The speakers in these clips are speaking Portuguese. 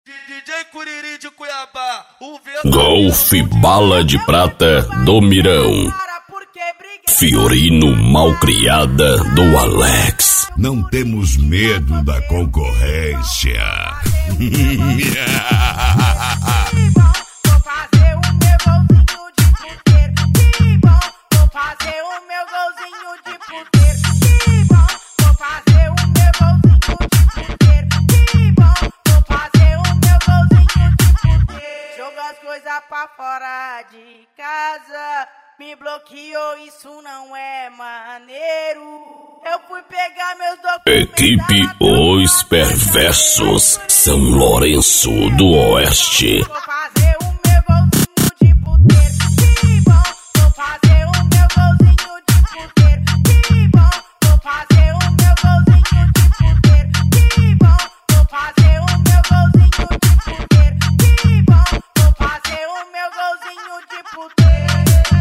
DJ Curiri de Cuiabá, o Golf Bala de Prata do Mirão. Fiorino Malcriada do Alex. Não temos medo da concorrência. Pra fora de casa, me bloqueou, isso não é maneiro. Eu fui pegar meus documentos. Equipe Os Perversos, São Lourenço do Oeste. Vou fazer o meu golzinho de puteiro, que bom. Vou fazer o meu golzinho de puteiro, que bom. Vou fazer o meu golzinho de puteiro, que bom. Vou fazer o meu golzinho de puteiro, que bom. Vou fazer o meu golzinho de puteiro.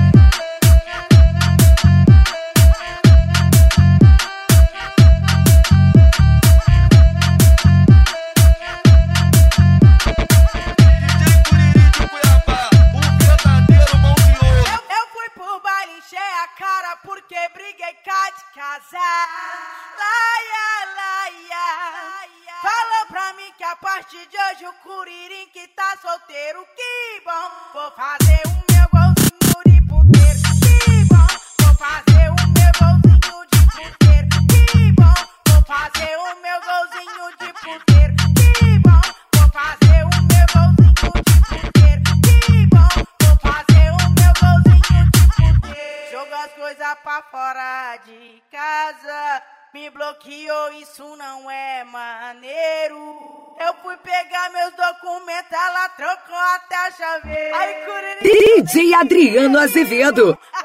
Porque briguei cá de casar. Laia, laia. Falou pra mim que a partir de hoje o Curirim que tá solteiro. Que bom, vou fazer o meu golzinho de puteiro. Que bom, vou fazer o meu golzinho de puteiro. Que bom, vou fazer o meu golzinho de puteiro. Que bom, vou fazer o meu golzinho de puteiro. Que bom, vou fazer o meu golzinho de puteiro. Jogo as coisas pra fora de casa, me bloqueou, isso não é maneiro. Eu fui pegar meus documentos, ela trocou até a chaveira. DJ Adriano Azevedo,